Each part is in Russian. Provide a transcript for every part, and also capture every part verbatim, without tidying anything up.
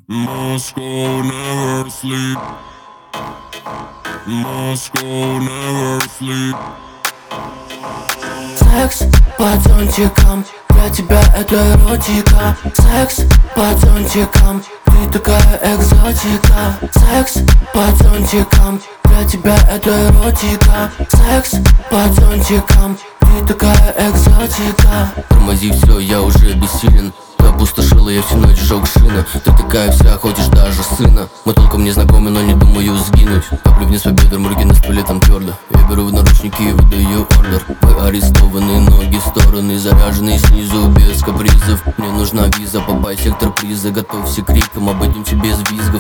Moscow never sleep. Moscow never sleep. Секс пацанчикам, для тебя это эротика. Секс пацанчикам, ты такая экзотика. Секс пацанчикам, для тебя это эротика. Секс пацанчикам, ты такая экзотика. Тормози все, я уже бессилен. Ты опустошила, я всю ночь сжег шина. Ты такая вся, хочешь даже сына. Мы толком не знакомы, но не думаю сгинуть. Капли вниз по бедрам, руки на столе там твердо. Я беру в наручники и выдаю ордер. Вы арестованы, ноги в стороны, заряженные снизу без капризов. Мне нужна виза, попасть в сектор приза. Готовься к крикам, обойдемся без визгов.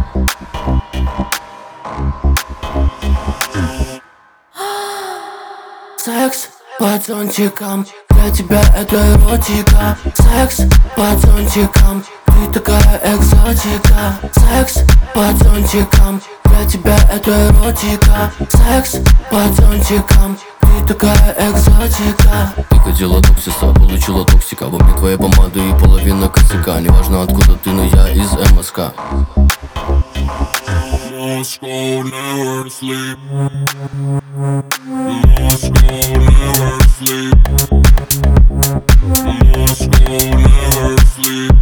Секс пацанчикам, для тебя это эротика. Секс пацанчикам, ты такая экзотика. Секс пацанчикам, для тебя это эротика. Секс пацанчикам, ты такая экзотика. Ты хотела токсиса, получила токсика. Во мне твоя помада и половина косяка. Неважно откуда ты, но я из МСК. Moscow never sleep. Moscow never sleep. Moscow never sleep.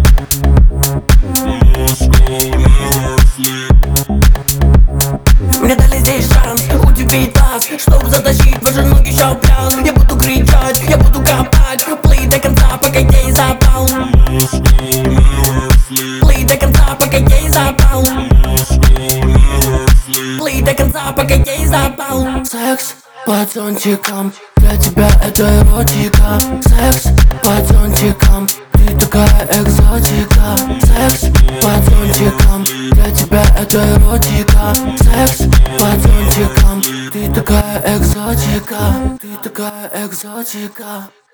Moscow never sleep. Мне дали здесь шанс удивить вас, чтобы затащить ваши ноги ща в пляс. Я буду кричать, я буду копать, плей до конца, пока я не запал. Moscow never sleep. Плей до конца, пока я не запал. Плей до конца, пока я не запал. Секс пацанчикам, для тебя это эротика. Секс пацанчикам, ты такая экзотика. Секс пацанчикам, для тебя это эротика. Секс пацанчикам, ты такая экзотика. Ты такая экзотика.